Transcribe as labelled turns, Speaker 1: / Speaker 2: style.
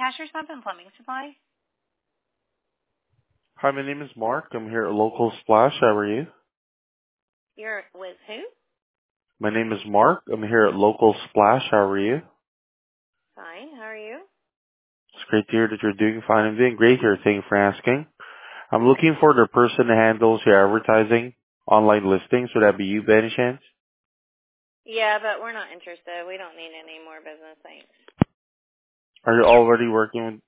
Speaker 1: Asher Sump and Plumbing Supply.
Speaker 2: Hi, my name is Mark. I'm here at Local Splash. How are you?
Speaker 1: You're with who?
Speaker 2: My name is Mark. I'm here at Local Splash. How are you?
Speaker 1: Fine. How are you?
Speaker 2: It's great to hear that you're doing fine. I'm doing great here. Thank you for asking. I'm looking for the person that handles your advertising, online listings. Would that be you by any chance?
Speaker 1: Yeah, but we're not interested. We don't need any more business, thanks.
Speaker 2: Are you already working with